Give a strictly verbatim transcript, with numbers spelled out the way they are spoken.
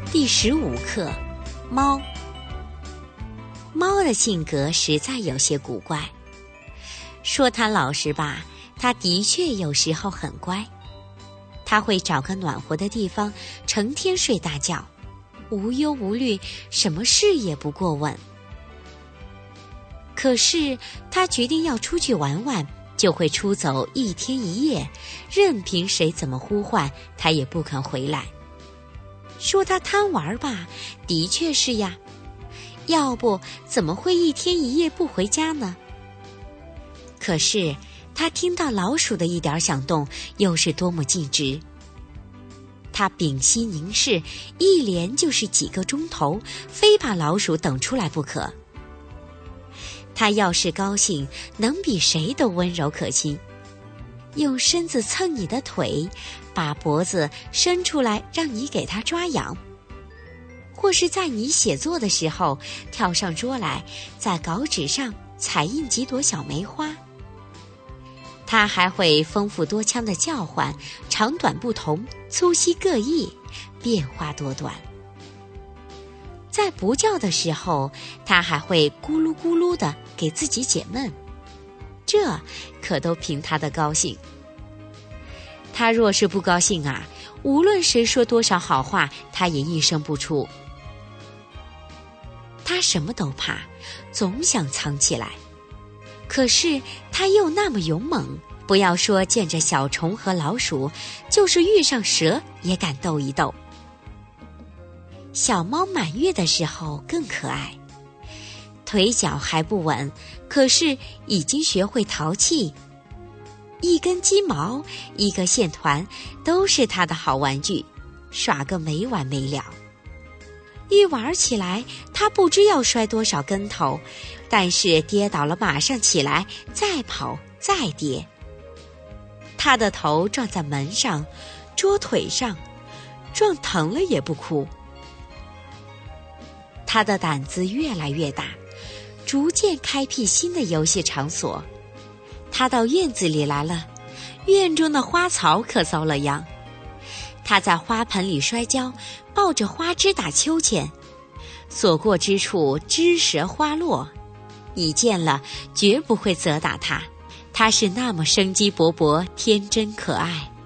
第十五课，猫。猫的性格实在有些古怪，说它老实吧，它的确有时候很乖。它会找个暖和的地方，成天睡大觉，无忧无虑，什么事也不过问。可是它决定要出去玩玩，就会出走一天一夜，任凭谁怎么呼唤，它也不肯回来。说它贪玩吧，的确是呀，要不怎么会一天一夜不回家呢？可是他听到老鼠的一点响动，又是多么尽职。他屏息凝视，一连就是几个钟头，非把老鼠等出来不可。他要是高兴，能比谁都温柔可亲，用身子蹭你的腿，把脖子伸出来让你给他抓痒，或是在你写作的时候跳上桌来，在稿纸上彩印几朵小梅花。他还会丰富多腔的叫唤，长短不同，粗细各异，变化多端。在不叫的时候，他还会咕噜咕噜地给自己解闷，这可都凭他的高兴。他若是不高兴啊，无论谁说多少好话，他也一声不出。他什么都怕，总想藏起来，可是他又那么勇猛，不要说见着小虫和老鼠，就是遇上蛇也敢斗一斗。小猫满月的时候更可爱，腿脚还不稳，可是已经学会淘气，一根鸡毛，一个线团，都是它的好玩具，耍个没完没了。一玩起来，它不知要摔多少跟头，但是跌倒了马上起来，再跑再跌。它的头撞在门上，桌腿上，撞疼了也不哭。它的胆子越来越大，逐渐开辟新的游戏场所。他到院子里来了，院中的花草可遭了殃。他在花盆里摔跤，抱着花枝打秋千，所过之处枝折花落，你见了绝不会责打他，他是那么生机勃勃，天真可爱。